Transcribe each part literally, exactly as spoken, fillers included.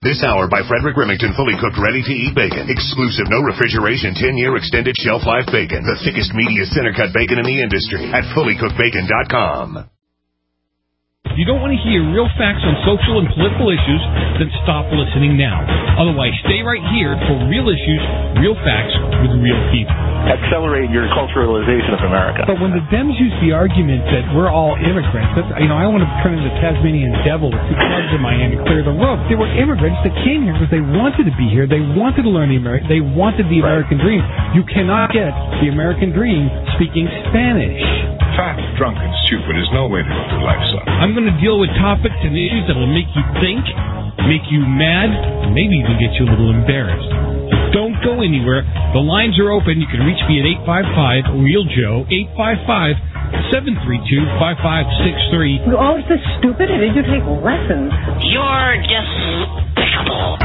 This hour by Frederick Remington, fully cooked, ready-to-eat bacon. Exclusive, no refrigeration, ten-year extended shelf life bacon. The thickest, meatiest center-cut bacon in the industry at fully cooked bacon dot com. If you don't want to hear real facts on social and political issues, then stop listening now. Otherwise, stay right here for real issues, real facts with real people. Accelerate your culturalization of America. But when the Dems use the argument that we're all immigrants, that's, you know, I want to turn into the Tasmanian devil with two clubs in my hand and clear the road. They were immigrants that came here because they wanted to be here. They wanted to learn the American. They wanted the American dream. You cannot get the American dream speaking Spanish. Fat, drunk, and stupid is no way to live your life, son. I'm going to deal with topics and issues that will make you think, make you mad, and maybe even get you a little embarrassed. Don't go anywhere. The lines are open. You can reach me at eight five five, real Joe, eight five five, seven three two, five five six three. You're always this stupid, and did you take lessons? You're despicable.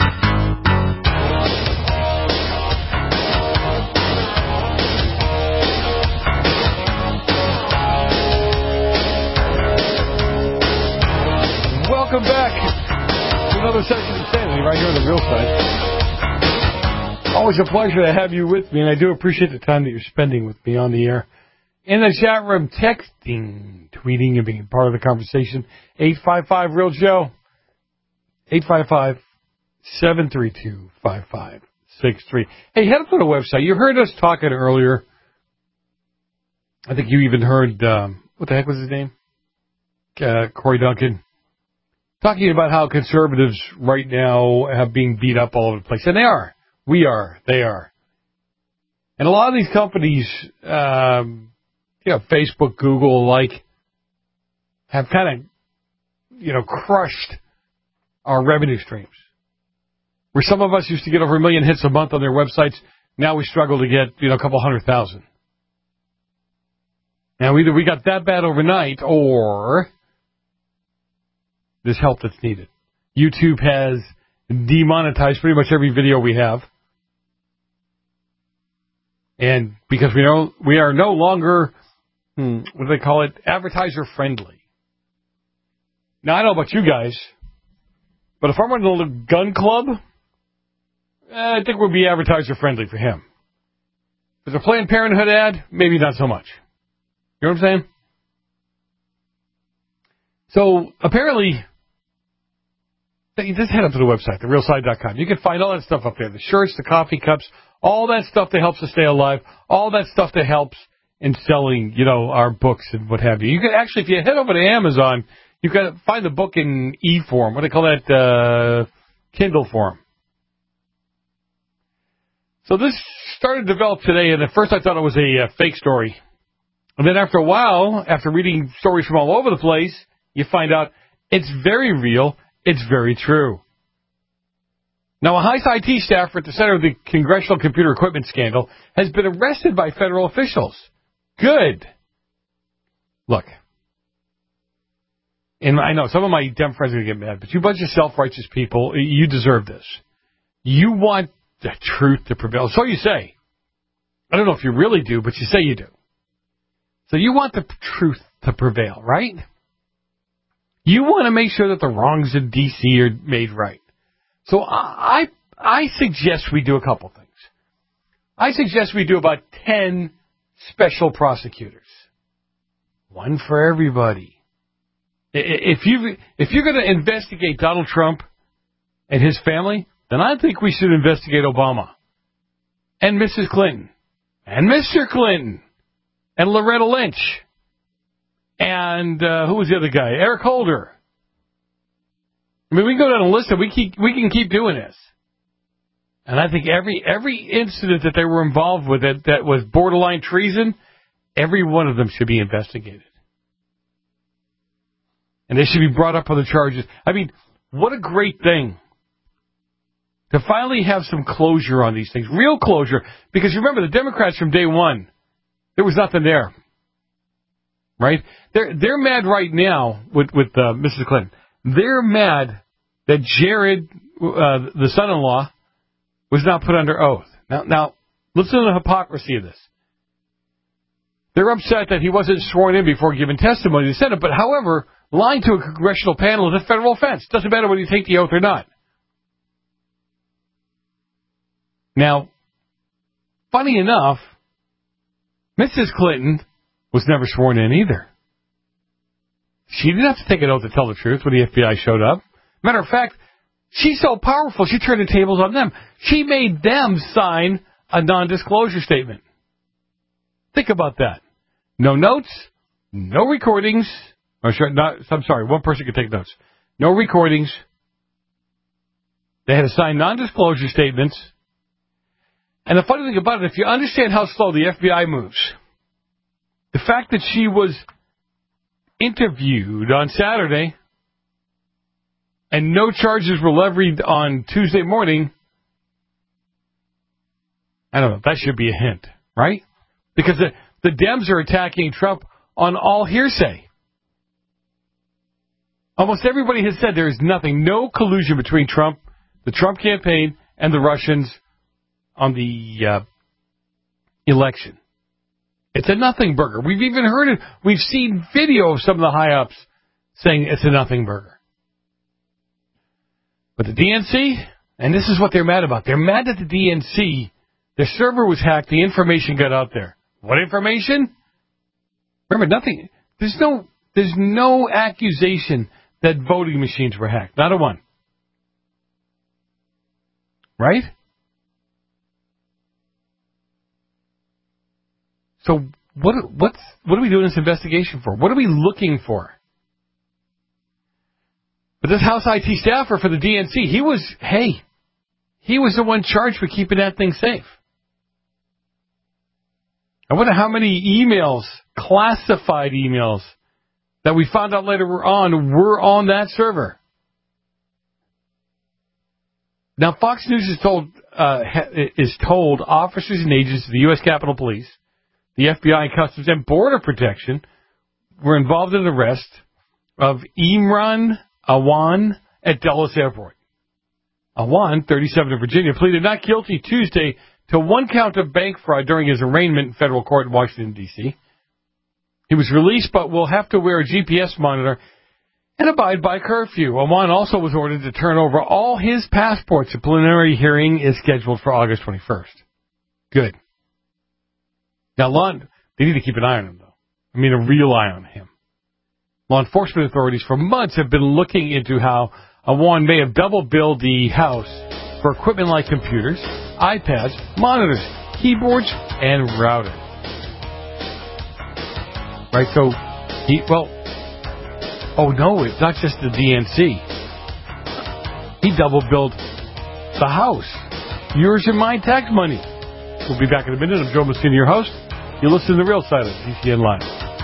Welcome back to another session of Insanity right here on the Real Side. Always a pleasure to have you with me, and I do appreciate the time that you're spending with me on the air. In the chat room, texting, tweeting, and being part of the conversation. eight five five, real Joe. eight five five, seven three two, five five six three. Hey, head up to the website. You heard us talking earlier. I think you even heard, um, what the heck was his name? Uh, Corey Duncan. Talking about how conservatives right now have being beat up all over the place. And they are. We are. They are. And a lot of these companies, um, you know, Facebook, Google, like, have kind of, you know, crushed our revenue streams. Where some of us used to get over a million hits a month on their websites, now we struggle to get, you know, a couple hundred thousand. Now, either we got that bad overnight, or there's help that's needed. YouTube has demonetized pretty much every video we have. And because we know we are no longer, hmm, what do they call it, advertiser friendly. Now, I don't know about you guys, but if I'm running a gun club, eh, I think we'll be advertiser friendly for him. If it's a Planned Parenthood ad, maybe not so much. You know what I'm saying? So, apparently, just head up to the website, the real side dot com. You can find all that stuff up there. The shirts, the coffee cups, all that stuff that helps us stay alive, all that stuff that helps in selling, you know, our books and what have you. You can actually, if you head over to Amazon, you can find the book in e-form. What do they call that? Uh, Kindle form. So this started to develop today, and at first I thought it was a uh, fake story. And then after a while, after reading stories from all over the place, you find out it's very real. It's very true. Now, a high I T staffer at the center of the Congressional Computer Equipment scandal has been arrested by federal officials. Good. Look, and I know some of my Dem friends are going to get mad, but you bunch of self-righteous people, you deserve this. You want the truth to prevail. So you say. I don't know if you really do, but you say you do. So you want the truth to prevail, right? You want to make sure that the wrongs in D C are made right. So I I suggest we do a couple things. I suggest we do about ten special prosecutors. One for everybody. If you if you're going to investigate Donald Trump and his family, then I think we should investigate Obama and Missus Clinton and Mister Clinton and Loretta Lynch. And uh, who was the other guy? Eric Holder. I mean, we can go down a list and we keep we can keep doing this. And I think every every incident that they were involved with that, that was borderline treason, every one of them should be investigated. And they should be brought up on the charges. I mean, what a great thing to finally have some closure on these things. Real closure. Because remember, the Democrats from day one, there was nothing there. Right? They're they're mad right now with with uh, Missus Clinton. They're mad that Jared, uh, the son-in-law, was not put under oath. Now, now, listen to the hypocrisy of this. They're upset that he wasn't sworn in before giving testimony to the Senate. But, however, lying to a congressional panel is a federal offense. Doesn't matter whether you take the oath or not. Now, funny enough, Missus Clinton was never sworn in either. She didn't have to take an oath to tell the truth when the F B I showed up. Matter of fact, she's so powerful, she turned the tables on them. She made them sign a non-disclosure statement. Think about that. No notes, no recordings. Or not, I'm sorry, one person could take notes. No recordings. They had to sign non-disclosure statements. And the funny thing about it, if you understand how slow the F B I moves, the fact that she was interviewed on Saturday and no charges were levied on Tuesday morning, I don't know, that should be a hint, right? Because the, the Dems are attacking Trump on all hearsay. Almost everybody has said there is nothing, no collusion between Trump, the Trump campaign, and the Russians on the uh, election. It's a nothing burger. We've even heard it. We've seen video of some of the high-ups saying it's a nothing burger. But the D N C, and this is what they're mad about. They're mad that the D N C, their server was hacked, the information got out there. What information? Remember, nothing. There's no, there's no accusation that voting machines were hacked. Not a one. Right? So what what's, what are we doing this investigation for? What are we looking for? But this House I T staffer for the D N C, he was, hey, he was the one charged with keeping that thing safe. I wonder how many emails, classified emails, that we found out later were on, were on that server. Now, Fox News is told, uh, is told officers and agents of the U S Capitol Police, the F B I, and Customs and Border Protection were involved in the arrest of Imran Awan at Dulles Airport. Awan, thirty-seven, of Virginia, pleaded not guilty Tuesday to one count of bank fraud during his arraignment in federal court in Washington, D C He was released but will have to wear a G P S monitor and abide by curfew. Awan also was ordered to turn over all his passports. A preliminary hearing is scheduled for August twenty-first. Good. Now, law, they need to keep an eye on him, though. I mean, a real eye on him. Law enforcement authorities for months have been looking into how Awan may have double-billed the house for equipment like computers, iPads, monitors, keyboards, and routers. Right, so, he, well, oh no, it's not just the D N C. He double-billed the house. Yours and mine tax money. We'll be back in a minute. I'm Joe Messina, your host. You listen to The Real Side of T C N Live.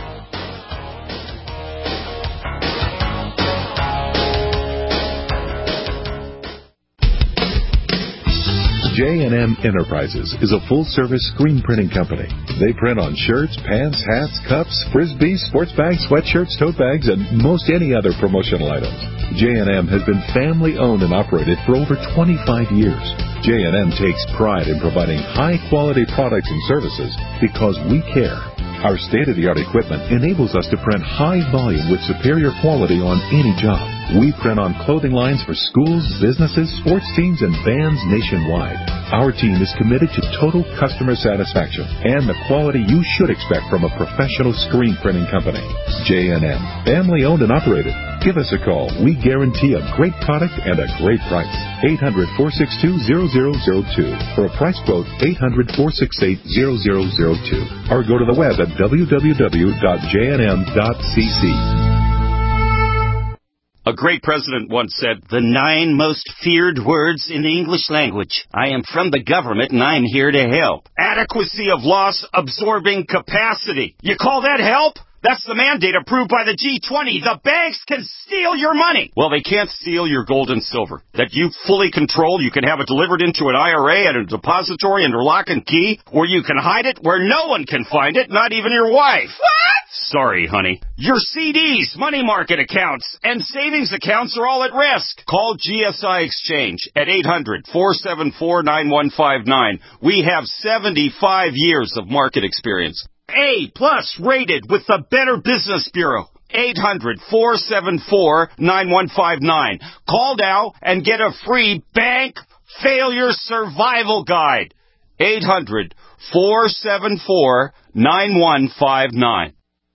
J and M Enterprises is a full-service screen printing company. They print on shirts, pants, hats, cups, frisbees, sports bags, sweatshirts, tote bags, and most any other promotional items. J and M has been family-owned and operated for over twenty-five years. J and M takes pride in providing high-quality products and services because we care. Our state-of-the-art equipment enables us to print high volume with superior quality on any job. We print on clothing lines for schools, businesses, sports teams, and bands nationwide. Our team is committed to total customer satisfaction and the quality you should expect from a professional screen printing company. J and M, family-owned and operated. Give us a call. We guarantee a great product and a great price. eight hundred, four six two, zero zero zero two. For a price quote, eight hundred, four six eight, zero zero zero two. Or go to the web at w w w dot j n m dot c c. A great president once said, the nine most feared words in the English language. I am from the government and I'm here to help. Adequacy of loss absorbing capacity. You call that help? That's the mandate approved by the G twenty. The banks can steal your money. Well, they can't steal your gold and silver. That you fully control. You can have it delivered into an I R A at a depository under lock and key, or you can hide it where no one can find it, not even your wife. What? Sorry, honey. Your C Ds, money market accounts, and savings accounts are all at risk. Call G S I Exchange at eight hundred, four seven four, nine one five nine. We have seventy-five years of market experience. A plus rated with the Better Business Bureau. eight hundred, four seven four, nine one five nine. Call now and get a free bank Failure Survival Guide. eight hundred, four seven four, nine one five nine.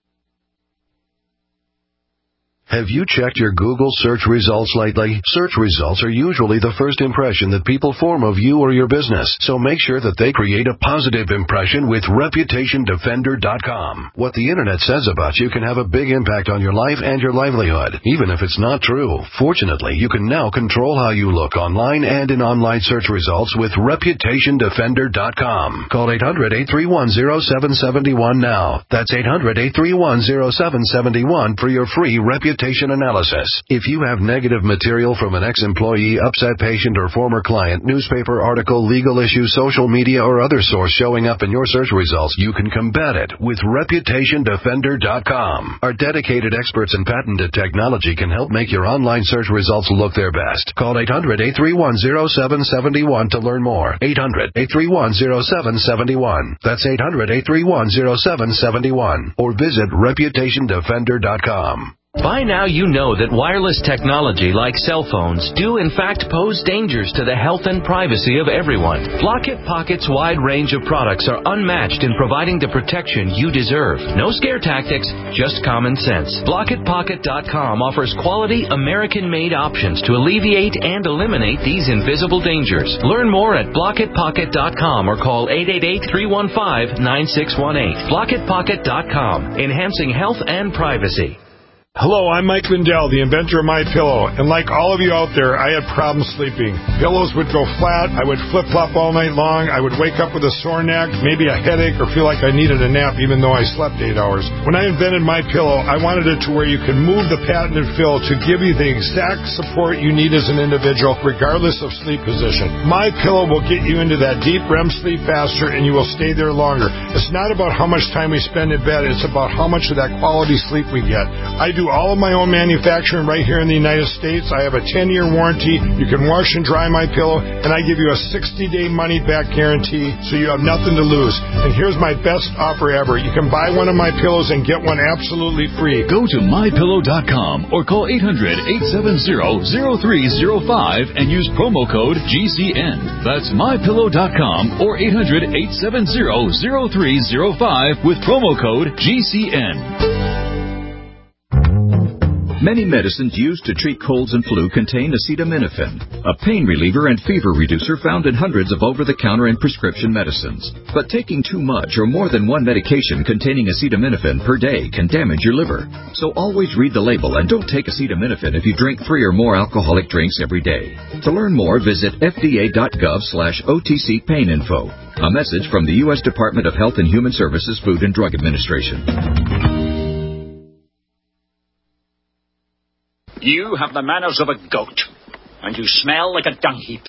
Have you checked your Google search results lately? Search results are usually the first impression that people form of you or your business, so make sure that they create a positive impression with Reputation Defender dot com. What the Internet says about you can have a big impact on your life and your livelihood, even if it's not true. Fortunately, you can now control how you look online and in online search results with Reputation Defender dot com. Call eight hundred, eight three one, zero seven seven one now. That's eight hundred, eight three one, zero seven seven one for your free Reputation analysis. If you have negative material from an ex-employee, upset patient, or former client, newspaper article, legal issue, social media, or other source showing up in your search results, you can combat it with Reputation Defender dot com. Our dedicated experts in patented technology can help make your online search results look their best. Call eight hundred, eight three one, zero seven seven one to learn more. eight hundred, eight three one, zero seven seven one. That's eight hundred, eight three one, zero seven seven one. Or visit Reputation Defender dot com. By now you know that wireless technology like cell phones do in fact pose dangers to the health and privacy of everyone. Blockit Pocket's wide range of products are unmatched in providing the protection you deserve. No scare tactics, just common sense. Blockit Pocket dot com offers quality American-made options to alleviate and eliminate these invisible dangers. Learn more at Blockit Pocket dot com or call eight eight eight, three one five, nine six one eight. Blockit Pocket dot com, enhancing health and privacy. Hello, I'm Mike Lindell, the inventor of MyPillow, and like all of you out there, I had problems sleeping. Pillows would go flat, I would flip-flop all night long, I would wake up with a sore neck, maybe a headache, or feel like I needed a nap even though I slept eight hours. When I invented MyPillow, I wanted it to where you could move the patented fill to give you the exact support you need as an individual, regardless of sleep position. MyPillow will get you into that deep R E M sleep faster, and you will stay there longer. It's not about how much time we spend in bed, it's about how much of that quality sleep we get. I do all of my own manufacturing right here in the United States. I have a ten-year warranty. You can wash and dry my pillow, and I give you a sixty-day money-back guarantee, so you have nothing to lose. And here's my best offer ever. You can buy one of my pillows and get one absolutely free. Go to My Pillow dot com or call eight hundred, eight seven zero, zero three zero five and use promo code G C N. That's My Pillow dot com or eight hundred, eight seven zero, zero three zero five with promo code G C N. Many medicines used to treat colds and flu contain acetaminophen, a pain reliever and fever reducer found in hundreds of over-the-counter and prescription medicines. But taking too much or more than one medication containing acetaminophen per day can damage your liver. So always read the label and don't take acetaminophen if you drink three or more alcoholic drinks every day. To learn more, visit F D A dot gov slash O T C pain info. A message from the U S Department of Health and Human Services Food and Drug Administration. You have the manners of a goat, and you smell like a dung heap.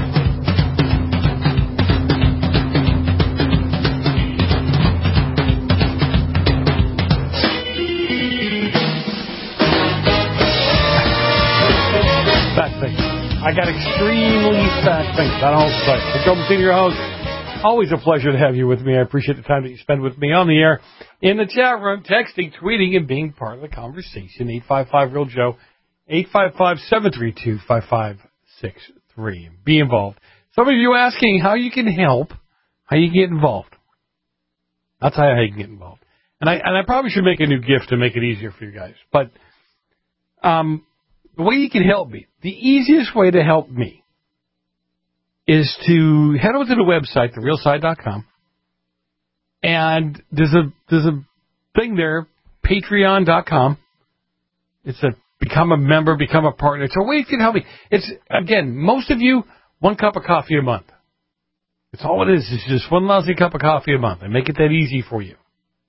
Fat things. I got extremely fat things. I don't know what. I'm Joe Messina, your host. Always a pleasure to have you with me. I appreciate the time that you spend with me on the air, in the chat room, texting, tweeting, and being part of the conversation. eight five five real Joe. eight five five, seven three two, five five six three. Be involved. Some of you asking how you can help, how you get involved. I'll tell you how you can get involved. And I and I probably should make a new gift to make it easier for you guys. But um, the way you can help me, the easiest way to help me is to head over to the website, the real side dot com, and there's a there's a thing there, patreon dot com. It's a become a member, become a partner. It's a way you can help me. It's, again, most of you, one cup of coffee a month. It's all it is. It's just one lousy cup of coffee a month. I make it that easy for you.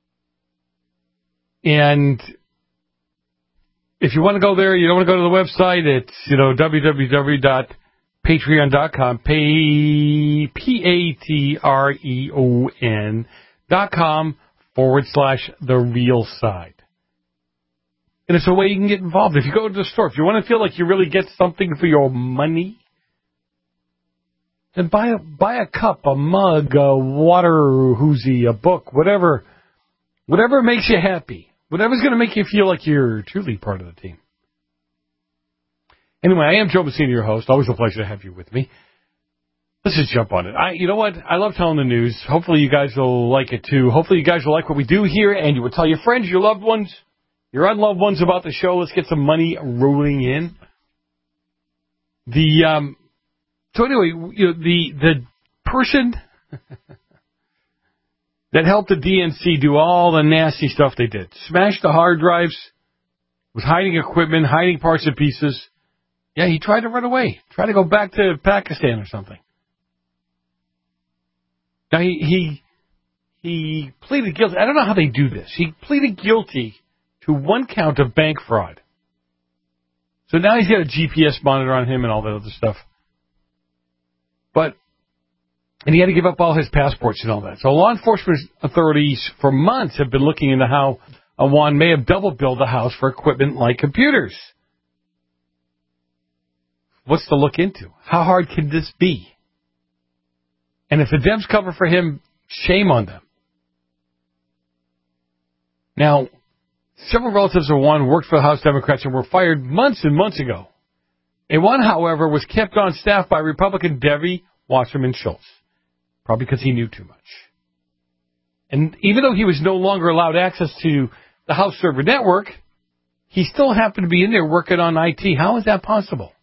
And if you want to go there, you don't want to go to the website, it's, you know, w w w dot patreon dot com, P A T R E O N dot com forward slash the real side. And it's a way you can get involved. If you go to the store, if you want to feel like you really get something for your money, then buy a, buy a cup, a mug, a water hoozy, a book, whatever, whatever makes you happy. Whatever's going to make you feel like you're truly part of the team. Anyway, I am Joe Messina, your host. Always a pleasure to have you with me. Let's just jump on it. I, you know what? I love telling the news. Hopefully you guys will like it too. Hopefully you guys will like what we do here, and you will tell your friends, your loved ones, your unloved ones about the show. Let's get some money rolling in. The um, so anyway, you know, the the person that helped the D N C do all the nasty stuff they did, smashed the hard drives, was hiding equipment, hiding parts and pieces. Yeah, he tried to run away, tried to go back to Pakistan or something. Now, he, he he pleaded guilty. I don't know how they do this. He pleaded guilty to one count of bank fraud. So now he's got a G P S monitor on him and all that other stuff. But, and he had to give up all his passports and all that. So law enforcement authorities for months have been looking into how Awan may have double-billed the house for equipment like computers. What's to look into? How hard can this be? And if the Dems cover for him, shame on them. Now, several relatives of Awan worked for the House Democrats and were fired months and months ago. Awan, however, was kept on staff by Republican Debbie Wasserman Schultz, probably because he knew too much. And even though he was no longer allowed access to the House server network, he still happened to be in there working on I T. How is that possible?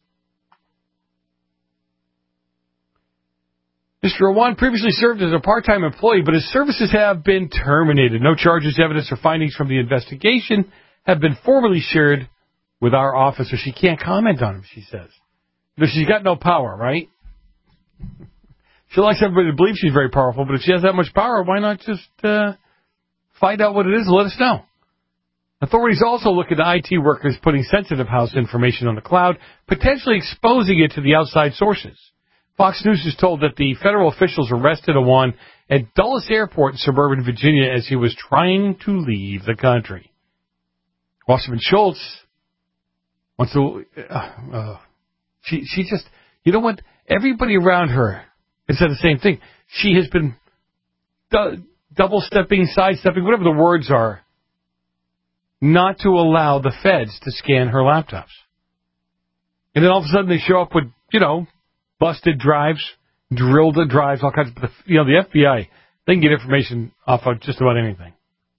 Mister Awan previously served as a part-time employee, but his services have been terminated. No charges, evidence, or findings from the investigation have been formally shared with our office, so she can't comment on them, she says. But she's got no power, right? She likes everybody to believe she's very powerful, but if she has that much power, why not just uh, find out what it is and let us know? Authorities also look at I T workers putting sensitive house information on the cloud, potentially exposing it to the outside sources. Fox News is told that the federal officials arrested Awan at Dulles Airport in suburban Virginia as he was trying to leave the country. Wasserman Schultz wants to... Uh, uh, she, she just... You know what? Everybody around her has said the same thing. She has been du- double-stepping, side-stepping, whatever the words are, not to allow the feds to scan her laptops. And then all of a sudden they show up with, you know... busted drives, drilled the drives, all kinds of, you know, the F B I, they can get information off of just about anything.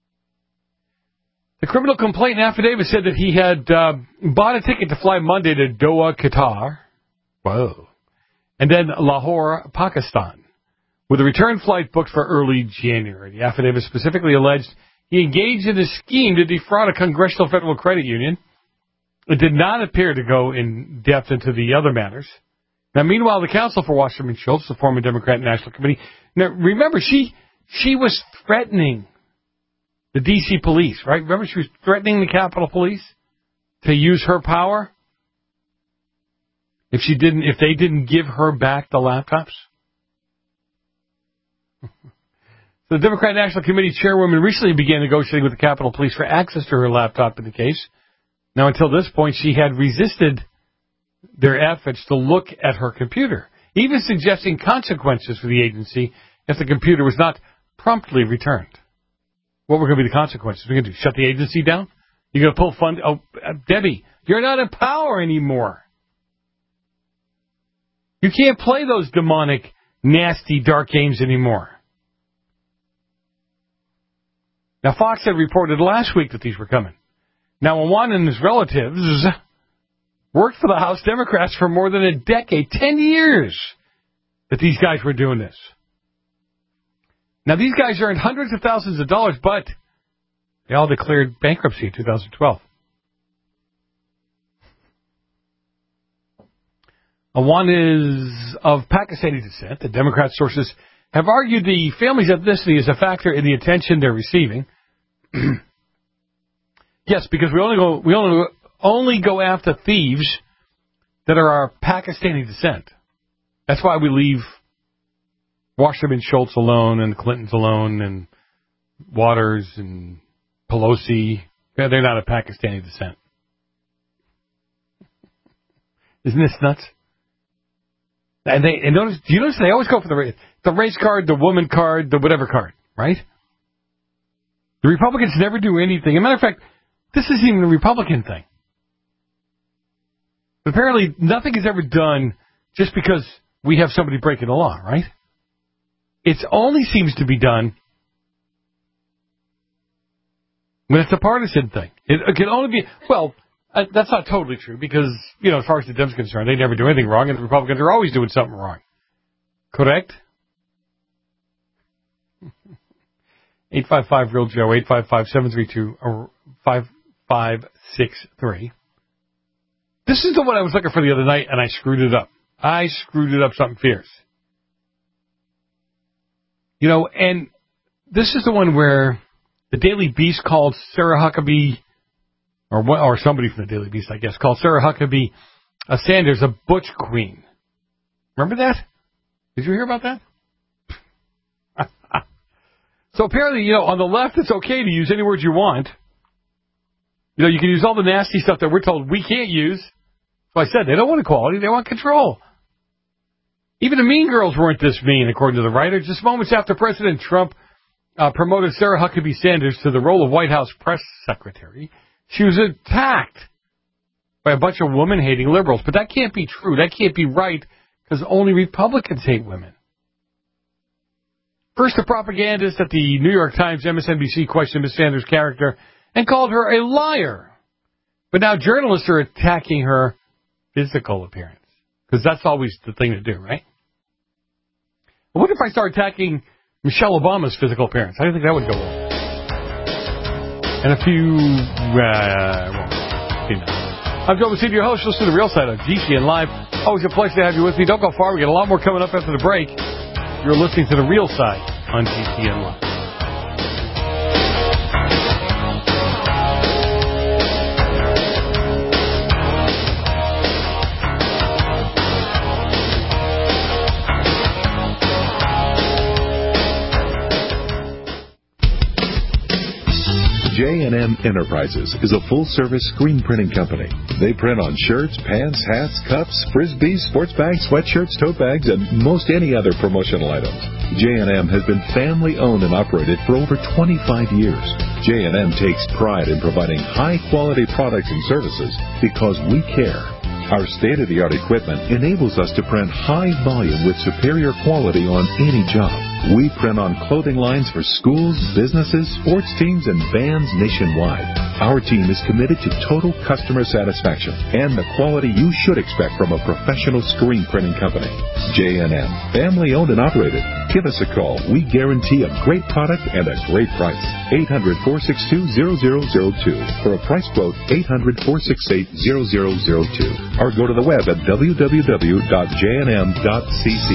The criminal complaint affidavit said that he had uh, bought a ticket to fly Monday to Doha, Qatar, whoa, and then Lahore, Pakistan, with a return flight booked for early January. The affidavit specifically alleged he engaged in a scheme to defraud a Congressional Federal Credit Union. It did not appear to go in depth into the other matters. Now, meanwhile, the counsel for Wasserman Schultz, the former Democrat National Committee, now remember, she she was threatening the D C police, right? Remember, she was threatening the Capitol Police to use her power if she didn't, if they didn't give her back the laptops. The Democrat National Committee chairwoman recently began negotiating with the Capitol Police for access to her laptop in the case. Now, until this point, she had resisted their efforts to look at her computer, even suggesting consequences for the agency if the computer was not promptly returned. What were going to be the consequences? We're going to do shut the agency down? You're going to pull fund? Oh, uh, Debbie, you're not in power anymore. You can't play those demonic, nasty, dark games anymore. Now, Fox had reported last week that these were coming. Now, Awan and his relatives worked for the House Democrats for more than a decade, ten years, that these guys were doing this. Now, these guys earned hundreds of thousands of dollars, but they all declared bankruptcy in two thousand twelve. Awan is of Pakistani descent. The Democrat sources have argued the family's ethnicity is a factor in the attention they're receiving. Yes, because we only go we only only go after thieves that are of Pakistani descent. That's why we leave Wasserman Schultz alone and Clintons alone and Waters and Pelosi. They're not of Pakistani descent. Isn't this nuts? And they and notice. Do you notice they always go for the the race card, the woman card, the whatever card, right? The Republicans never do anything. As a matter of fact, this isn't even a Republican thing. But apparently, nothing is ever done just because we have somebody breaking the law, right? It only seems to be done when it's a partisan thing. It, it can only be, well, uh, that's not totally true because, you know, as far as the Dems are concerned, they never do anything wrong, and the Republicans are always doing something wrong. Correct? eight five five real Joe, eight five five, seven three two, five five six three. This is the one I was looking for the other night, and I screwed it up. I screwed it up something fierce. You know, and this is the one where the Daily Beast called Sarah Huckabee, or or somebody from the Daily Beast, I guess, called Sarah Huckabee uh, Sanders a butch queen. Remember that? Did you hear about that? So apparently, you know, on the left, it's okay to use any words you want. You know, you can use all the nasty stuff that we're told we can't use. So I said, they don't want equality, they want control. Even the Mean Girls weren't this mean, according to the writer. Just moments after President Trump uh, promoted Sarah Huckabee Sanders to the role of White House press secretary, she was attacked by a bunch of woman-hating liberals. But that can't be true. That can't be right, because only Republicans hate women. First, the propagandist at the New York Times, M S N B C questioned Miz Sanders' character and called her a liar. But now journalists are attacking her physical appearance, because that's always the thing to do, right? I wonder if I start attacking Michelle Obama's physical appearance. I don't think that would go well. And a few... Uh, well, you know. I'm Joe Messina, your host. Listen to the Real Side on G C N Live. Always a pleasure to have you with me. Don't go far. We got a lot more coming up after the break. You're listening to The Real Side on G C N Live. J and M Enterprises is a full-service screen printing company. They print on shirts, pants, hats, cups, frisbees, sports bags, sweatshirts, tote bags, and most any other promotional items. J and M has been family-owned and operated for over twenty-five years. J and M takes pride in providing high-quality products and services because we care. Our state-of-the-art equipment enables us to print high volume with superior quality on any job. We print on clothing lines for schools, businesses, sports teams, and bands nationwide. Our team is committed to total customer satisfaction and the quality you should expect from a professional screen printing company. J and M, family-owned and operated. Give us a call. We guarantee a great product and a great price. eight hundred, four six two, zero zero zero two. For a price quote, eight hundred, four six eight, zero zero zero two. Or go to the web at w w w dot j n m dot c c.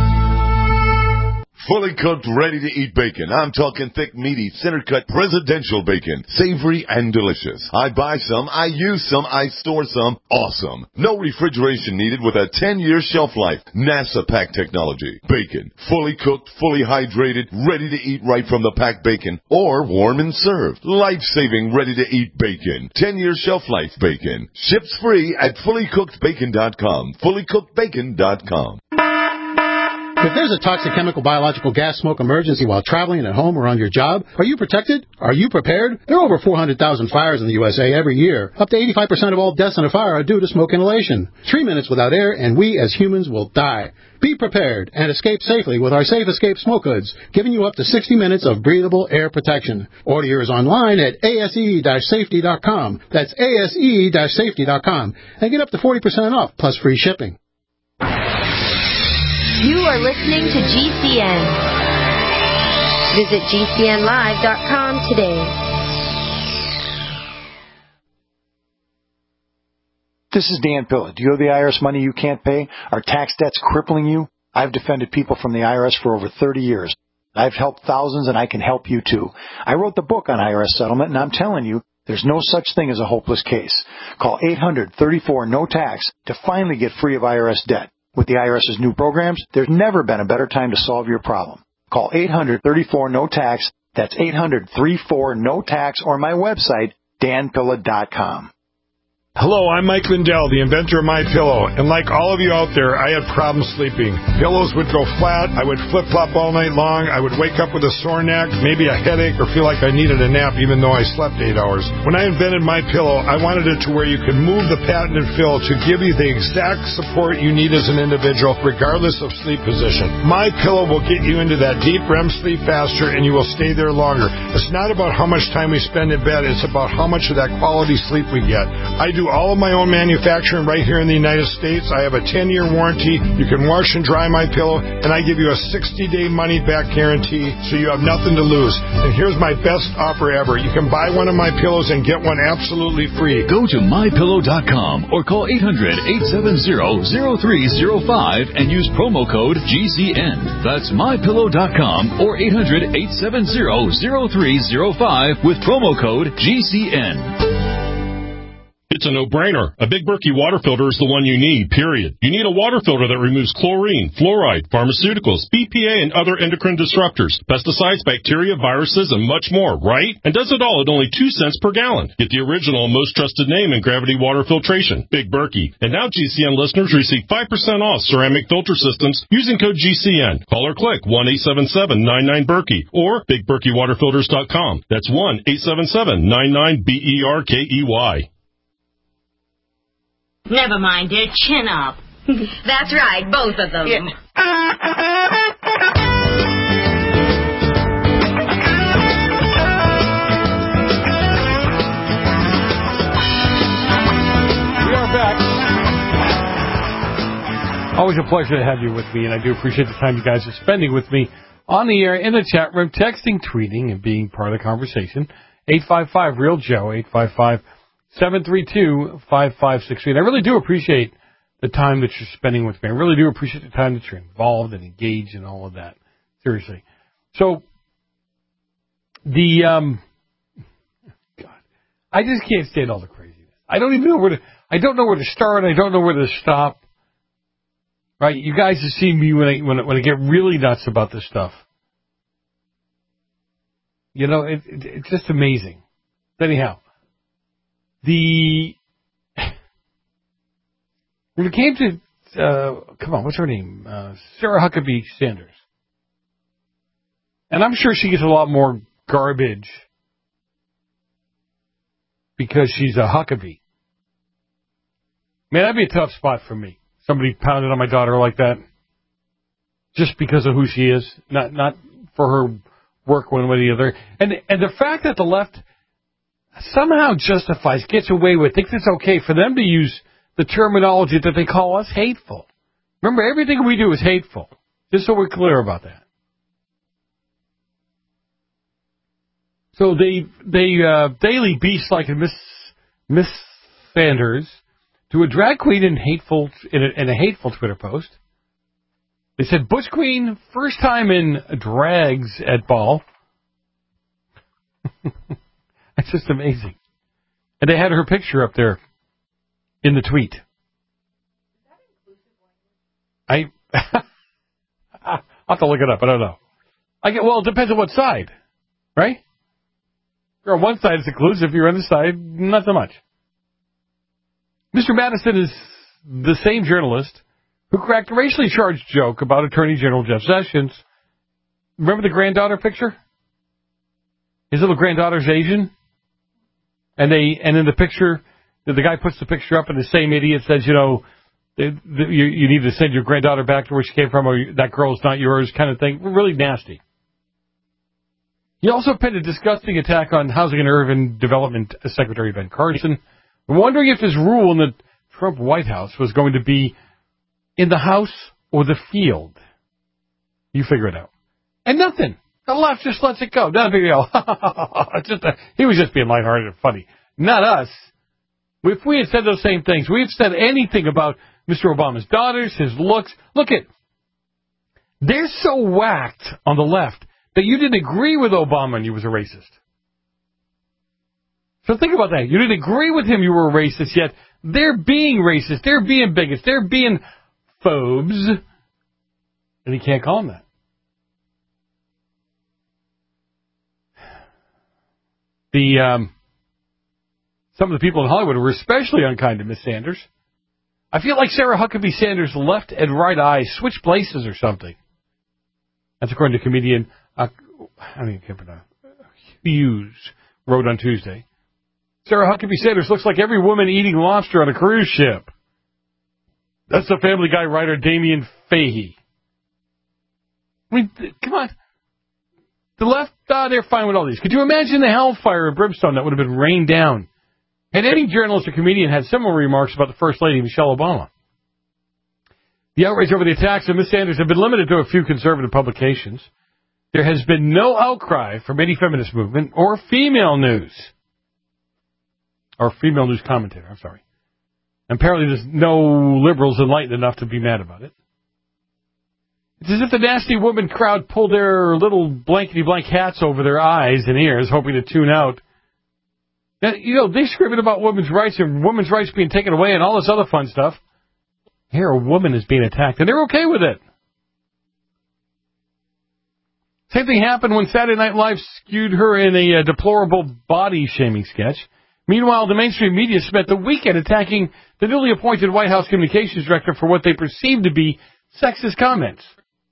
Fully cooked, ready-to-eat bacon. I'm talking thick, meaty, center-cut presidential bacon. Savory and delicious. I buy some, I use some, I store some. Awesome. No refrigeration needed with a ten-year shelf life. NASA pack technology. Bacon. Fully cooked, fully hydrated, ready to eat right from the packed bacon. Or warm and served. Life-saving, ready-to-eat bacon. ten-year shelf life bacon. Ships free at fully cooked bacon dot com. fully cooked bacon dot com. If there's a toxic chemical, biological, gas, smoke emergency while traveling at home or on your job, are you protected? Are you prepared? There are over four hundred thousand fires in the U S A every year. Up to eighty-five percent of all deaths in a fire are due to smoke inhalation. Three minutes without air, and we as humans will die. Be prepared and escape safely with our Safe Escape Smoke Hoods, giving you up to sixty minutes of breathable air protection. Order yours online at A S E safety dot com. That's A S E safety dot com. And get up to forty percent off, plus free shipping. You are listening to G C N. Visit G C N live dot com today. This is Dan Pilla. Do you owe the I R S money you can't pay? Are tax debts crippling you? I've defended people from the I R S for over thirty years. I've helped thousands, and I can help you too. I wrote the book on I R S settlement, and I'm telling you, there's no such thing as a hopeless case. Call eight hundred, thirty-four, no tax to finally get free of I R S debt. With the IRS's new programs, there's never been a better time to solve your problem. Call eight hundred, thirty-four, no tax. That's eight hundred, thirty-four, no tax, or my website, dan pilla dot com. Hello, I'm Mike Lindell, the inventor of My Pillow, and like all of you out there, I had problems sleeping. Pillows would go flat, I would flip-flop all night long, I would wake up with a sore neck, maybe a headache, or feel like I needed a nap even though I slept eight hours. When I invented My Pillow, I wanted it to where you could move the patented fill to give you the exact support you need as an individual, regardless of sleep position. My Pillow will get you into that deep R E M sleep faster, and you will stay there longer. It's not about how much time we spend in bed, it's about how much of that quality sleep we get. I do all of my own manufacturing right here in the United States. I have a ten-year warranty. You can wash and dry My Pillow, and I give you a sixty-day money-back guarantee, so you have nothing to lose. And here's my best offer ever. You can buy one of my pillows and get one absolutely free. Go to my pillow dot com or call eight hundred, eight seven zero, zero three zero five and use promo code G C N. That's my pillow dot com or eight hundred, eight seven zero, zero three zero five with promo code G C N. It's a no-brainer. A Big Berkey water filter is the one you need, period. You need a water filter that removes chlorine, fluoride, pharmaceuticals, B P A, and other endocrine disruptors, pesticides, bacteria, viruses, and much more, right? And does it all at only two cents per gallon. Get the original and most trusted name in gravity water filtration, Big Berkey. And now G C N listeners receive five percent off ceramic filter systems using code G C N. Call or click one eight seven seven, nine nine, Berkey or big berkey water filters dot com. That's one eight seven seven, nine nine, B E R K E Y. Never mind, dear. Chin up. That's right, both of them. Yeah. We are back. Always a pleasure to have you with me, and I do appreciate the time you guys are spending with me on the air, in the chat room, texting, tweeting, and being part of the conversation. eight five five, real Joe, eight five five, seven three two, five five six three. And I really do appreciate the time that you're spending with me. I really do appreciate the time that you're involved and engaged in all of that. Seriously. So, the, um, God, I just can't stand all the craziness. I don't even know where to, I don't know where to start. I don't know where to stop. Right? You guys have seen me when I, when I, when I get really nuts about this stuff. You know, it, it, it's just amazing. Anyhow. The when it came to uh, come on, what's her name? Uh, Sarah Huckabee Sanders, and I'm sure she gets a lot more garbage because she's a Huckabee. Man, that'd be a tough spot for me. Somebody pounded on my daughter like that, just because of who she is, not not for her work one way or the other. And and the fact that the left somehow justifies, gets away with, thinks it's okay for them to use the terminology that they call us hateful. Remember, everything we do is hateful. Just so we're clear about that. So they they uh, daily beast like Miss Miss Sanders to a drag queen in hateful in a, in a hateful Twitter post. They said Bush Queen first time in drags at ball. It's just amazing. And they had her picture up there in the tweet. I I'll have to look it up. I don't know. I get well. It depends on what side, right? If you're on one side, it's inclusive. If you're on the side, not so much. Mister Madison is the same journalist who cracked a racially charged joke about Attorney General Jeff Sessions. Remember the granddaughter picture? His little granddaughter's Asian. And they, and in the picture, the, the guy puts the picture up, and the same idiot says, you know, the, the, you, you need to send your granddaughter back to where she came from, or that girl's not yours, kind of thing. Really nasty. He also pinned a disgusting attack on Housing and Urban Development Secretary Ben Carson, wondering if his rule in the Trump White House was going to be in the house or the field. You figure it out. And nothing. The left just lets it go. Not a big deal. It's just a, he was just being lighthearted and funny. Not us. If we had said those same things, we had said anything about Mister Obama's daughters, his looks. Look at, they're so whacked on the left that you didn't agree with Obama and you was a racist. So think about that. You didn't agree with him, you were a racist, yet they're being racist. They're being bigots. They're being phobes. And he can't call them that. The um, some of the people in Hollywood were especially unkind to Miss Sanders. I feel like Sarah Huckabee Sanders' left and right eye switched places or something. That's according to comedian, uh, I don't even care about Hughes, wrote on Tuesday. Sarah Huckabee Sanders looks like every woman eating lobster on a cruise ship. That's the Family Guy writer Damien Fahey. I mean, come on. The left, uh, they're fine with all these. Could you imagine the hellfire and brimstone that would have been rained down? Had any journalist or comedian had similar remarks about the First Lady, Michelle Obama? The outrage over the attacks of Miss Sanders have been limited to a few conservative publications. There has been no outcry from any feminist movement or female news. Or female news commentator, I'm sorry. Apparently there's no liberals enlightened enough to be mad about it. It's as if the nasty woman crowd pulled their little blankety-blank hats over their eyes and ears, hoping to tune out. Now, you know, they screaming about women's rights and women's rights being taken away and all this other fun stuff. Here, a woman is being attacked, and they're okay with it. Same thing happened when Saturday Night Live skewed her in a uh, deplorable body-shaming sketch. Meanwhile, the mainstream media spent the weekend attacking the newly appointed White House communications director for what they perceived to be sexist comments.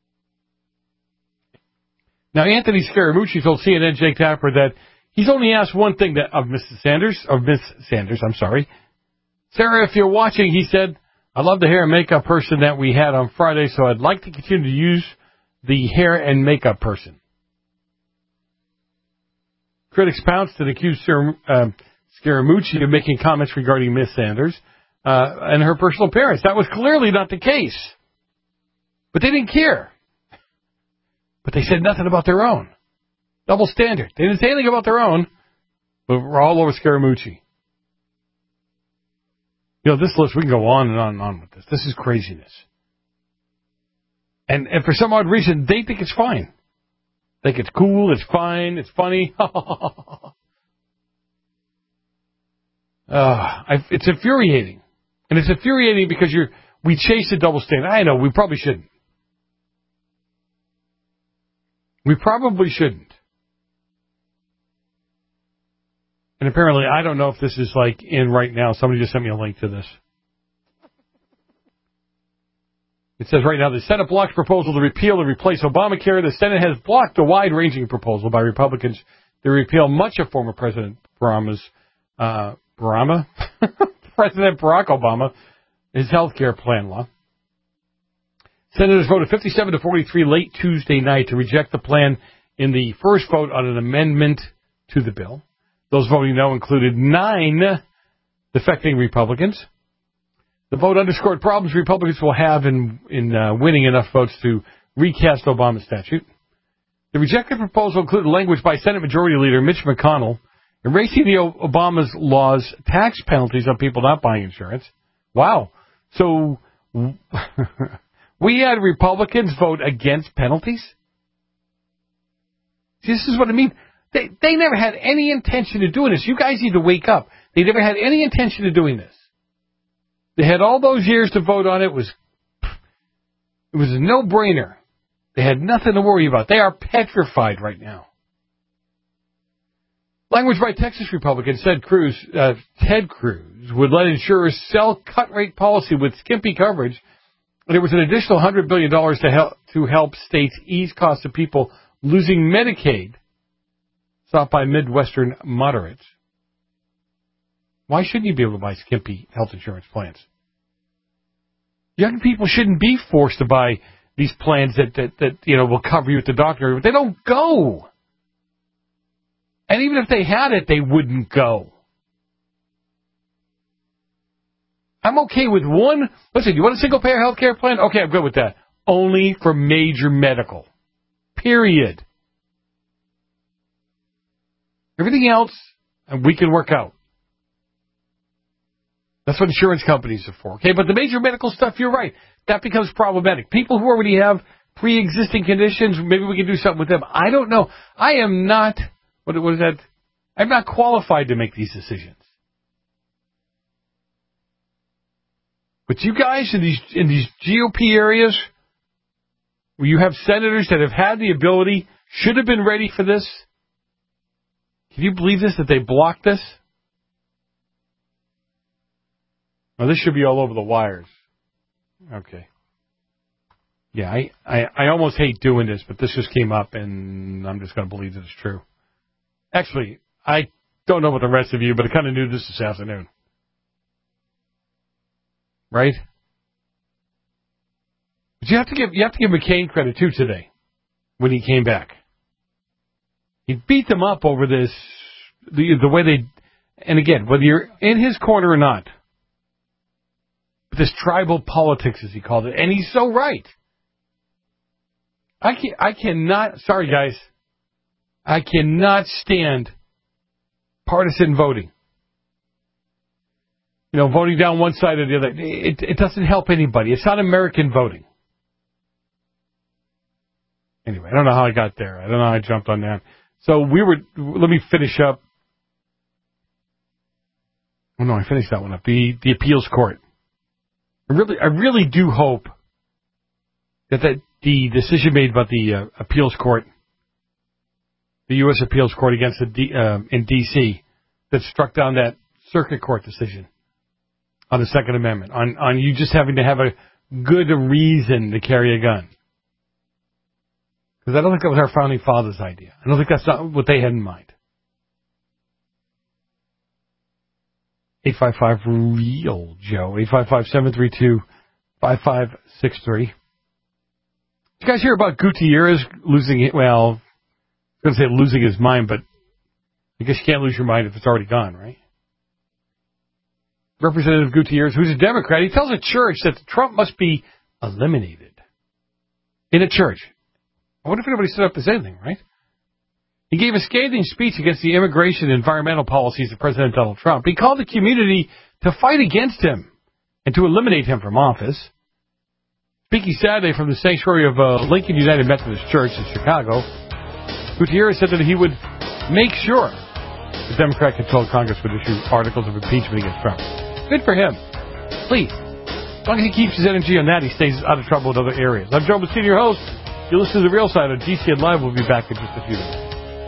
Now, Anthony Scaramucci told C N N Jake Tapper that he's only asked one thing that, of Missus Sanders, of Miss Sanders, I'm sorry. Sarah, if you're watching, he said, I love the hair and makeup person that we had on Friday, so I'd like to continue to use the hair and makeup person. Critics pounced and accused um, Scaramucci of making comments regarding Miss Sanders uh, and her personal appearance. That was clearly not the case. But they didn't care. But they said nothing about their own. Double standard. They didn't say anything about their own, but we're all over Scaramucci. You know, this list, we can go on and on and on with this. This is craziness. And and for some odd reason, they think it's fine. They think it's cool, it's fine, it's funny. uh, I, it's infuriating. And it's infuriating because you're we chase a double standard. I know, we probably shouldn't. We probably shouldn't. And apparently, I don't know if this is like in right now. Somebody just sent me a link to this. It says right now, the Senate blocks proposal to repeal and replace Obamacare. The Senate has blocked a wide-ranging proposal by Republicans to repeal much of former President Obama's, uh, Obama? President Barack Obama, his health care plan law. Senators voted fifty-seven to forty-three late Tuesday night to reject the plan in the first vote on an amendment to the bill. Those voting no included nine defecting Republicans. The vote underscored problems Republicans will have in, in uh, winning enough votes to recast Obama's statute. The rejected proposal included language by Senate Majority Leader Mitch McConnell erasing the o- Obama's laws tax penalties on people not buying insurance. Wow. So we had Republicans vote against penalties? See, this is what I mean. They they never had any intention of doing this. You guys need to wake up. They never had any intention of doing this. They had all those years to vote on it. It was, it was a no-brainer. They had nothing to worry about. They are petrified right now. Language by Texas Republican said Cruz, uh, Ted Cruz would let insurers sell cut-rate policy with skimpy coverage. And there was an additional one hundred billion dollars to help, to help states ease costs of people losing Medicaid, sought by Midwestern moderates. Why shouldn't you be able to buy skimpy health insurance plans? Young people shouldn't be forced to buy these plans that, that, that you know, will cover you at the doctor. But they don't go. And even if they had it, they wouldn't go. I'm okay with one. Listen, you want a single-payer health care plan? Okay, I'm good with that. Only for major medical. Period. Everything else, we can work out. That's what insurance companies are for. Okay, but the major medical stuff, you're right. That becomes problematic. People who already have pre-existing conditions, maybe we can do something with them. I don't know. I am not, what, what is that? I'm not qualified to make these decisions. But you guys in these, in these G O P areas, where you have senators that have had the ability, should have been ready for this, can you believe this, that they blocked this? Well, this should be all over the wires. Okay. Yeah, I, I, I almost hate doing this, but this just came up, and I'm just going to believe that it's true. Actually, I don't know about the rest of you, but I kind of knew this this afternoon. Right? But you have to give you have to give McCain credit too today when he came back. He beat them up over this the the way they, and again, whether you're in his corner or not, this tribal politics as he called it, and he's so right. I can I cannot. Sorry guys, I cannot stand partisan voting. You know, voting down one side or the other. It, it doesn't help anybody. It's not American voting. Anyway, I don't know how I got there. I don't know how I jumped on that. So we were, let me finish up. Oh no, I finished that one up. The, the appeals court. I really, I really do hope that, that the decision made about the uh, appeals court, the U S appeals court against the D, uh, in D C that struck down that circuit court decision on the Second Amendment, on, on you just having to have a good reason to carry a gun. Because I don't think that was our founding fathers' idea. I don't think that's not what they had in mind. eight five five real Joe. eight five five, seven three two, five five six three. Did you guys hear about Gutierrez losing it? Well, I was going to say losing his mind, but I guess you can't lose your mind if it's already gone, right? Representative Gutierrez, who's a Democrat, he tells a church that Trump must be eliminated. In a church. I wonder if anybody stood up to say anything, right? He gave a scathing speech against the immigration and environmental policies of President Donald Trump. He called the community to fight against him and to eliminate him from office. Speaking Saturday from the sanctuary of uh, Lincoln United Methodist Church in Chicago, Gutierrez said that he would make sure the Democrat-controlled Congress would issue articles of impeachment against Trump. Good for him. Please. As long as he keeps his energy on that, he stays out of trouble in other areas. I'm Joe Messina, your host. You listen to The Real Side on G C N Live. We'll be back in just a few minutes.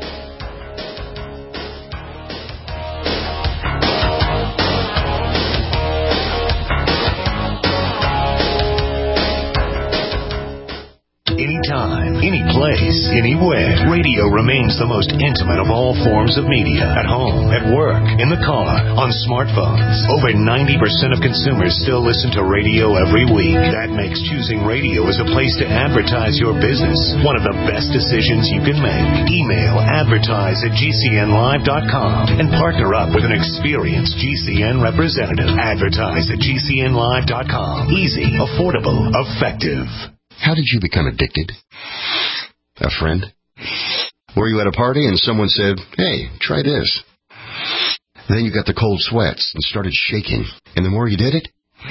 Anytime, any place, anywhere. Radio remains the most intimate of all forms of media. At home, at work, in the car, on smartphones. Over ninety percent of consumers still listen to radio every week. That makes choosing radio as a place to advertise your business one of the best decisions you can make. Email advertise at G C N live dot com and partner up with an experienced G C N representative. Advertise at G C N live dot com. Easy, affordable, effective. How did you become addicted? A friend? Were you at a party and someone said, hey, try this? Then you got the cold sweats and started shaking. And the more you did it,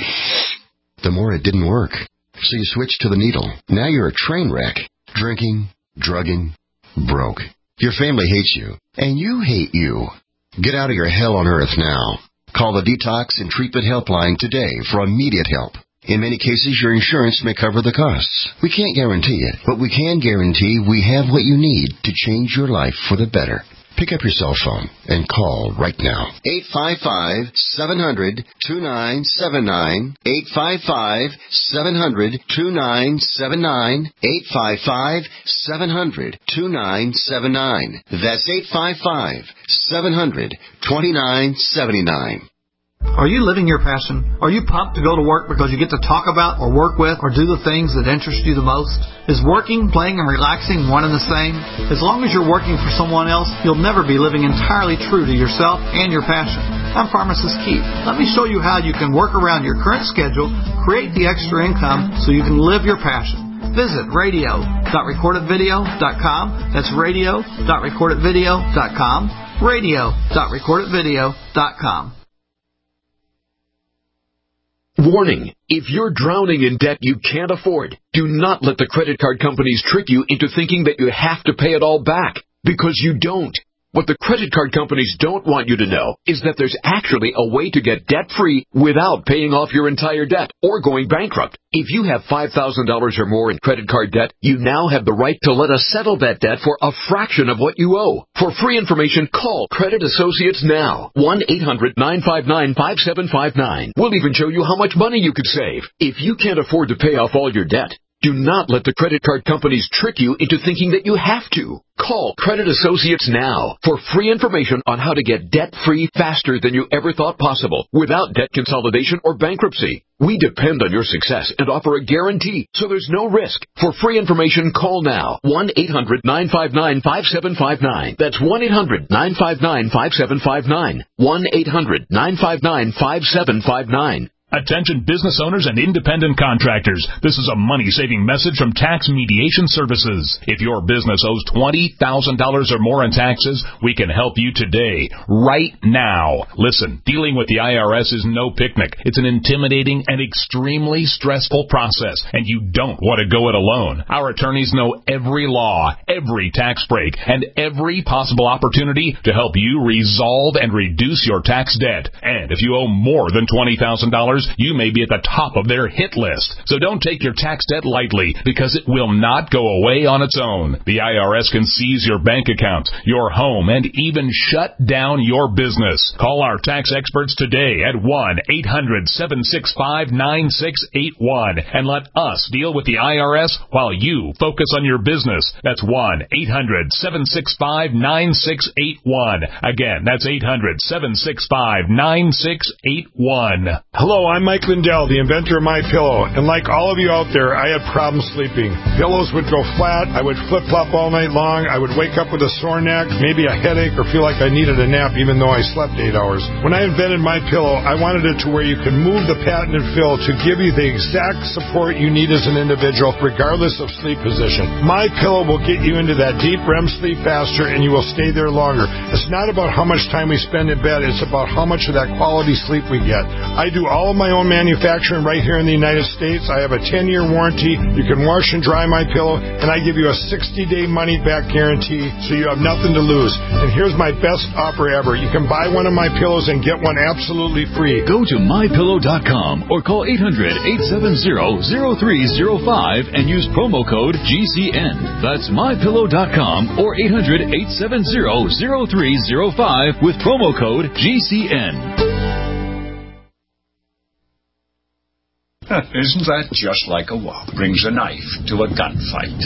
the more it didn't work. So you switched to the needle. Now you're a train wreck. Drinking, drugging, broke. Your family hates you. And you hate you. Get out of your hell on earth now. Call the Detox and Treatment Helpline today for immediate help. In many cases, your insurance may cover the costs. We can't guarantee it, but we can guarantee we have what you need to change your life for the better. Pick up your cell phone and call right now. eight five five, seven hundred, two nine seven nine. eight five five, seven hundred, two nine seven nine. eight five five, seven hundred, two nine seven nine. That's eight five five, seven hundred, two nine seven nine. Are you living your passion? Are you pumped to go to work because you get to talk about or work with or do the things that interest you the most? Is working, playing, and relaxing one and the same? As long as you're working for someone else, you'll never be living entirely true to yourself and your passion. I'm Pharmacist Keith. Let me show you how you can work around your current schedule, create the extra income so you can live your passion. Visit radio dot record it video dot com. That's radio dot record it video dot com. radio dot record it video dot com. Warning, if you're drowning in debt you can't afford, do not let the credit card companies trick you into thinking that you have to pay it all back, because you don't. What the credit card companies don't want you to know is that there's actually a way to get debt-free without paying off your entire debt or going bankrupt. If you have five thousand dollars or more in credit card debt, you now have the right to let us settle that debt for a fraction of what you owe. For free information, call Credit Associates now. one eight hundred nine five nine five seven five nine. We'll even show you how much money you could save. If you can't afford to pay off all your debt, do not let the credit card companies trick you into thinking that you have to. Call Credit Associates now for free information on how to get debt-free faster than you ever thought possible without debt consolidation or bankruptcy. We depend on your success and offer a guarantee, so there's no risk. For free information, call now. one eight hundred nine five nine five seven five nine. That's one eight hundred nine five nine five seven five nine. one eight hundred nine five nine five seven five nine. Attention business owners and independent contractors. This is a money-saving message from Tax Mediation Services. If your business owes twenty thousand dollars or more in taxes, we can help you today, right now. Listen, dealing with the I R S is no picnic. It's an intimidating and extremely stressful process, and you don't want to go it alone. Our attorneys know every law, every tax break, and every possible opportunity to help you resolve and reduce your tax debt. And if you owe more than twenty thousand dollars, you may be at the top of their hit list. So don't take your tax debt lightly, because it will not go away on its own. The I R S can seize your bank account, your home, and even shut down your business. Call our tax experts today at one eight hundred seven six five nine six eight one and let us deal with the I R S while you focus on your business. That's one eight hundred seven six five nine six eight one. Again, that's eight hundred seven six five nine six eight one. Hello, I'm Mike Lindell, the inventor of MyPillow, and like all of you out there, I had problems sleeping. Pillows would go flat, I would flip-flop all night long, I would wake up with a sore neck, maybe a headache, or feel like I needed a nap even though I slept eight hours. When I invented MyPillow, I wanted it to where you could move the patented fill to give you the exact support you need as an individual, regardless of sleep position. MyPillow will get you into that deep R E M sleep faster, and you will stay there longer. It's not about how much time we spend in bed, it's about how much of that quality sleep we get. I do all of my own manufacturing right here in the United States. I have a ten-year warranty. You can wash and dry my pillow, and I give you a sixty-day money-back guarantee, so you have nothing to lose. And here's my best offer ever. You can buy one of my pillows and get one absolutely free. Go to my pillow dot com or call eight hundred eight seven zero zero three zero five and use promo code G C N. That's my pillow dot com or eight hundred eight seven zero zero three zero five with promo code G C N. Isn't that just like a wop? Brings a knife to a gunfight.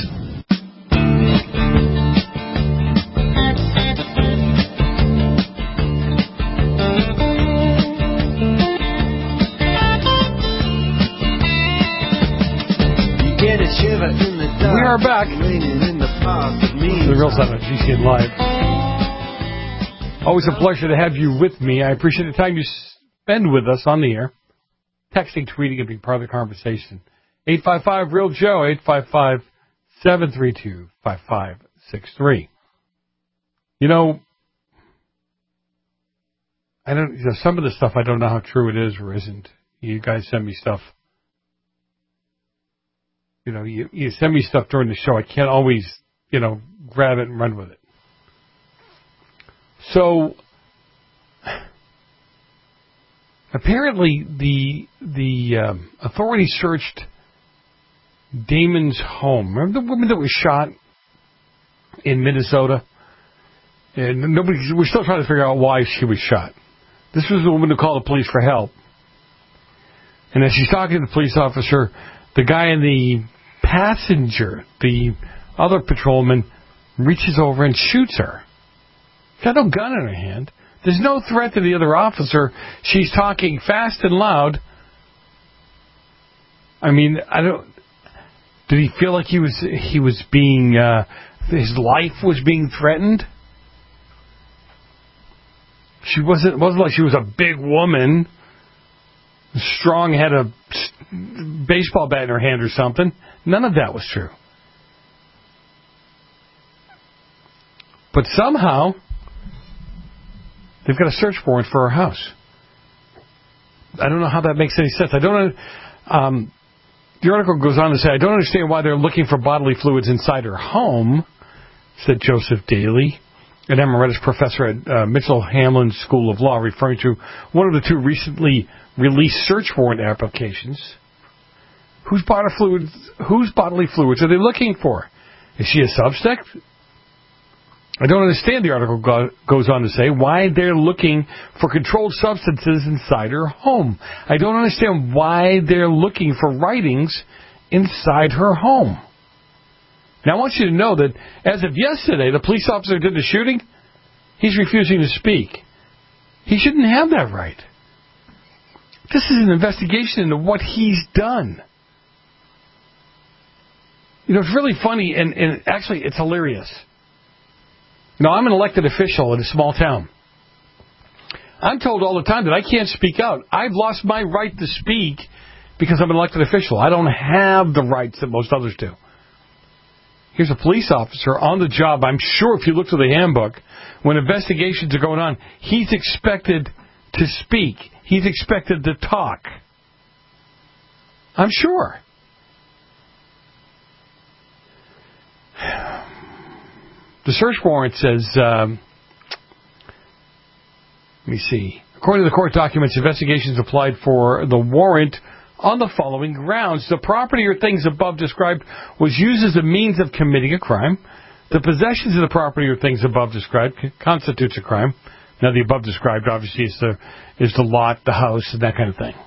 We are back. The Real Time on G C N Live. Always a pleasure to have you with me. I appreciate the time you spend with us on the air. Texting, tweeting, and being part of the conversation. eight five five real Joe, eight five five, seven three two, five five six three. You know, I don't, you know, some of the stuff I don't know how true it is or isn't. You guys send me stuff. You know, you, you send me stuff during the show. I can't always, you know, grab it and run with it. So, apparently, the the um, authorities searched Damon's home. Remember the woman that was shot in Minnesota? And nobody, we're still trying to figure out why she was shot. This was the woman who called the police for help. And as she's talking to the police officer, the guy in the passenger, the other patrolman, reaches over and shoots her. She's got no gun in her hand. There's no threat to the other officer. She's talking fast and loud. I mean, I don't. Did he feel like he was he was being uh, his life was being threatened? She wasn't. It wasn't like she was a big woman, strong, had a baseball bat in her hand or something. None of that was true. But somehow, they've got a search warrant for her house. I don't know how that makes any sense. I don't. Um, the article goes on to say, I don't understand why they're looking for bodily fluids inside her home, said Joseph Daly, an emeritus professor at uh, Mitchell Hamlin School of Law, referring to one of the two recently released search warrant applications. Whose bodily fluids, whose bodily fluids are they looking for? Is she a suspect? I don't understand, the article go, goes on to say, why they're looking for controlled substances inside her home. I don't understand why they're looking for writings inside her home. Now, I want you to know that as of yesterday, the police officer who did the shooting, he's refusing to speak. He shouldn't have that right. This is an investigation into what he's done. You know, it's really funny, and, and actually it's hilarious. You know, I'm an elected official in a small town. I'm told all the time that I can't speak out. I've lost my right to speak because I'm an elected official. I don't have the rights that most others do. Here's a police officer on the job. I'm sure if you look through the handbook, when investigations are going on, he's expected to speak. He's expected to talk. I'm sure. The search warrant says, um, let me see. According to the court documents, investigations applied for the warrant on the following grounds. The property or things above described was used as a means of committing a crime. The possessions of the property or things above described constitutes a crime. Now, the above described, obviously, is the, is the lot, the house, and that kind of thing.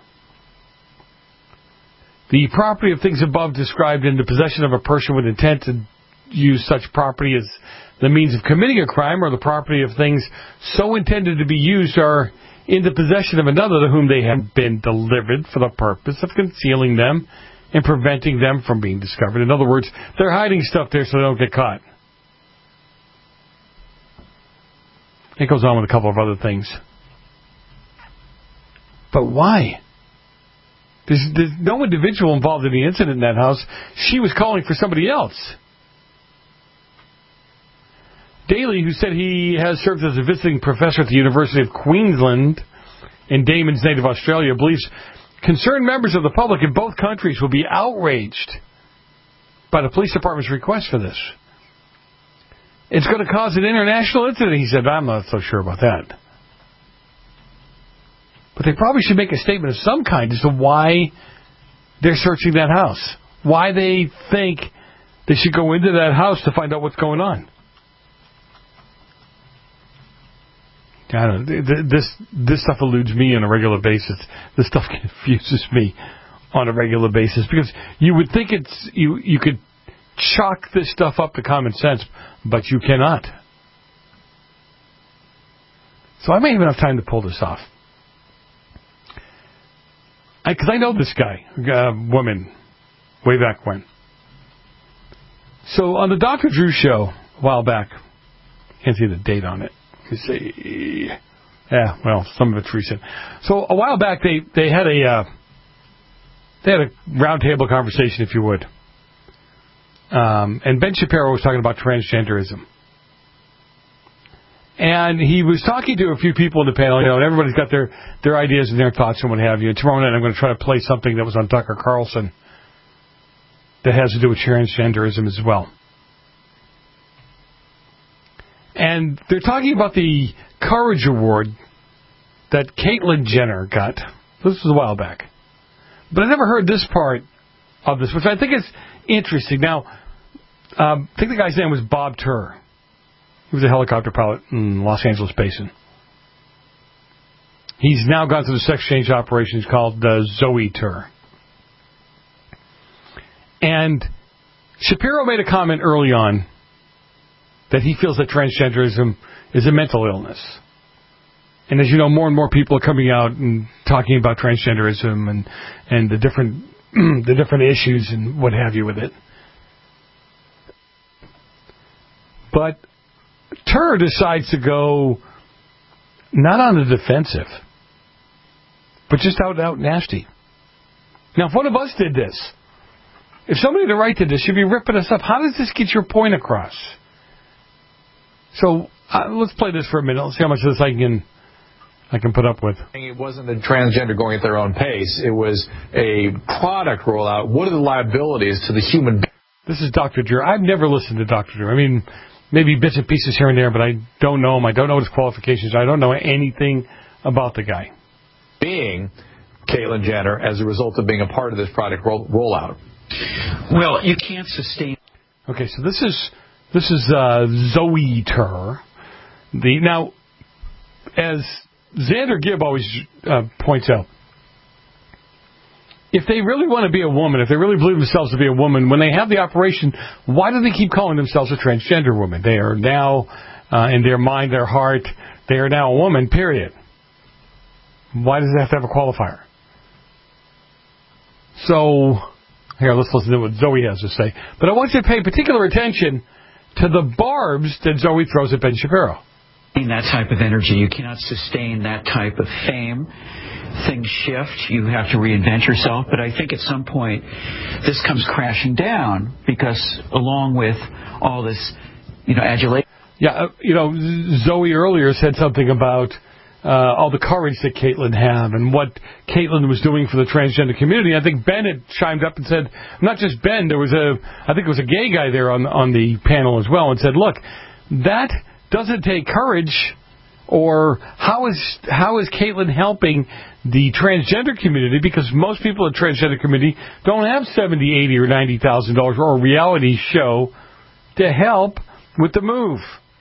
The property of things above described in the possession of a person with intent to use such property as the means of committing a crime, or the property of things so intended to be used are in the possession of another to whom they have been delivered for the purpose of concealing them and preventing them from being discovered. In other words, they're hiding stuff there so they don't get caught. It goes on with a couple of other things. But why? There's, there's no individual involved in the incident in that house. She was calling for somebody else. Daly, who said he has served as a visiting professor at the University of Queensland in Damon's native Australia, believes concerned members of the public in both countries will be outraged by the police department's request for this. It's going to cause an international incident, he said. I'm not so sure about that. But they probably should make a statement of some kind as to why they're searching that house. Why they think they should go into that house to find out what's going on. I don't know. This, this stuff eludes me on a regular basis. This stuff confuses me on a regular basis. Because you would think it's you, you could chalk this stuff up to common sense, but you cannot. So I may have enough time to pull this off. Because I, I know this guy, uh, woman, way back when. So on the Doctor Drew show a while back, can't see the date on it. You see, yeah, well, some of it's recent. So a while back, they they had a uh, they had a roundtable conversation, if you would. Um, and Ben Shapiro was talking about transgenderism, and he was talking to a few people in the panel. You know, and everybody's got their their ideas and their thoughts and what have you. And tomorrow night, I'm going to try to play something that was on Tucker Carlson that has to do with transgenderism as well. And they're talking about the Courage Award that Caitlyn Jenner got. This was a while back. But I never heard this part of this, which I think is interesting. Now, um, I think the guy's name was Bob Turr. He was a helicopter pilot in Los Angeles Basin. He's now gone through the sex change operations called uh, Zoe Turr. And Shapiro made a comment early on that he feels that transgenderism is a mental illness. And as you know, more and more people are coming out and talking about transgenderism and, and the different the different issues and what have you with it. But Turr decides to go not on the defensive, but just out and out nasty. Now, if one of us did this, if somebody on the right did this, you'd be ripping us up. How does this get your point across? So uh, let's play this for a minute. Let's see how much of this I can I can put up with. It wasn't the transgender going at their own pace. It was a product rollout. What are the liabilities to the human being? This is Doctor Drew. I've never listened to Doctor Drew. I mean, maybe bits and pieces here and there, but I don't know him. I don't know what his qualifications are. I don't know anything about the guy. Being Caitlyn Jenner as a result of being a part of this product roll- rollout. Well, you can't sustain. Okay, so this is this is uh, Zoe Tur. The now, as Xander Gibb always uh, points out, if they really want to be a woman, if they really believe themselves to be a woman, when they have the operation, why do they keep calling themselves a transgender woman? They are now, uh, in their mind, their heart, they are now a woman, period. Why does it have to have a qualifier? So, here, let's listen to what Zoe has to say. But I want you to pay particular attention to the barbs that Zoe throws at Ben Shapiro. That type of energy. You cannot sustain that type of fame. Things shift. You have to reinvent yourself. But I think at some point this comes crashing down because along with all this, you know, adulation. Yeah, uh, you know, Zoe earlier said something about uh, all the courage that Caitlyn had and what Caitlyn was doing for the transgender community. I think Ben had chimed up and said, not just Ben, there was a, I think it was a gay guy there on on the panel as well, and said, look, that doesn't take courage. Or how is how is Caitlyn helping the transgender community? Because most people in the transgender community don't have seventy, eighty, or ninety thousand dollars or a reality show to help with the move,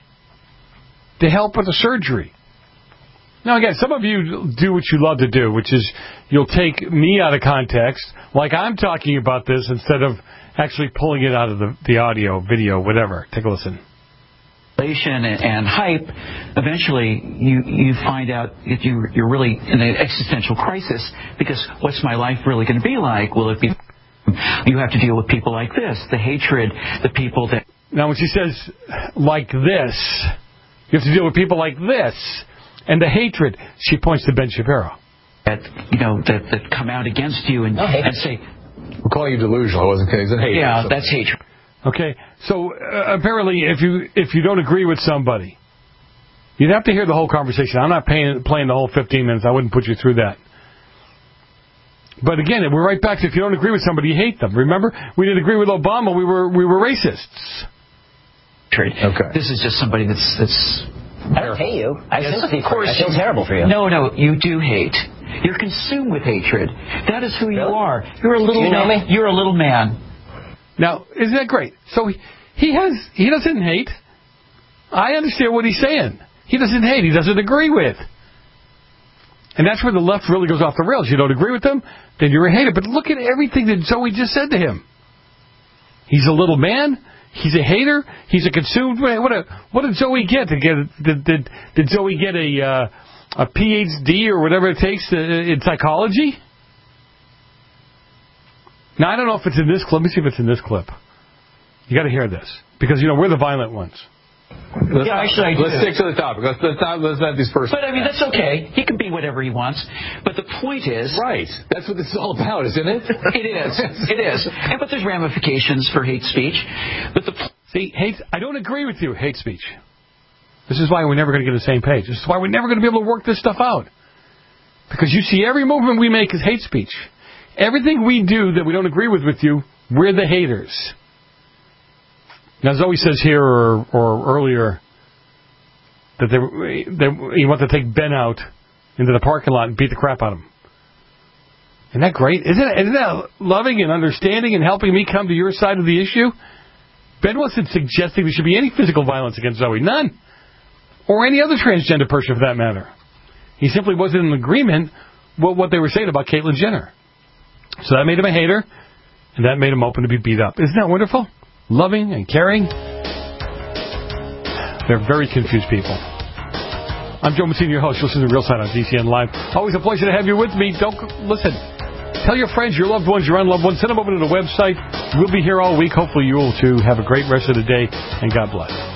to help with the surgery. Now, again, some of you do what you love to do, which is you'll take me out of context, like I'm talking about this, instead of actually pulling it out of the, the audio, video, whatever. Take a listen. And, and hype, eventually you you find out if you, you're really in an existential crisis because what's my life really going to be like? Will it be... You have to deal with people like this, the hatred, the people that... Now, when she says, like this, you have to deal with people like this, and the hatred, she points to Ben Shapiro. That, you know, that, that come out against you and, and say... We're calling you delusional. I wasn't kidding. It's hatred. Yeah, so. that's hatred. Okay, so uh, apparently if you if you don't agree with somebody, you'd have to hear the whole conversation. I'm not paying, playing the whole fifteen minutes. I wouldn't put you through that. But again, we're right back to if you don't agree with somebody, you hate them. Remember, we didn't agree with Obama. We were we were racists. Okay. This is just somebody that's... that's I don't hate you. I have sympathy for you. I feel terrible for you. No, no, you do hate. You're consumed with hatred. That is who you really? are. You're a little Do you know man. me? You're a little man. Now, isn't that great? So he, he has he doesn't hate. I understand what he's saying. He doesn't hate. He doesn't agree with. And that's where the left really goes off the rails. You don't agree with them, then you're a hater. But look at everything that Zoe just said to him. He's a little man. He's a hater. He's a consumed. What a, what did Zoe get? Did did did, did Zoe get a uh, a P H D or whatever it takes to, in psychology? Now, I don't know if it's in this clip. Let me see if it's in this clip. You got to hear this. Because, you know, we're the violent ones. Let's, yeah, actually, I do. Let's stick to the topic. Let's, let's, not, let's not disperse. But, I mean, that's okay. He can be whatever he wants. But the point is... Right. That's what this is all about, isn't it? It is. It is. And, but there's ramifications for hate speech. But the... See, hate, I don't agree with you, hate speech. This is why we're never going to get on the same page. This is why we're never going to be able to work this stuff out. Because you see, every movement we make is hate speech. Everything we do that we don't agree with with you, we're the haters. Now, Zoe says here or, or earlier that they, they, you want to take Ben out into the parking lot and beat the crap out of him. Isn't that great? Isn't that, isn't that loving and understanding and helping me come to your side of the issue? Ben wasn't suggesting there should be any physical violence against Zoe. None. Or any other transgender person for that matter. He simply wasn't in agreement with what they were saying about Caitlyn Jenner. So that made him a hater, and that made him open to be beat up. Isn't that wonderful? Loving and caring. They're very confused people. I'm Joe Massini, your host. You'll listen to Real Side on D C N Live. Always a pleasure to have you with me. Don't listen. Tell your friends, your loved ones, your unloved ones. Send them over to the website. We'll be here all week. Hopefully you will, too. Have a great rest of the day, and God bless.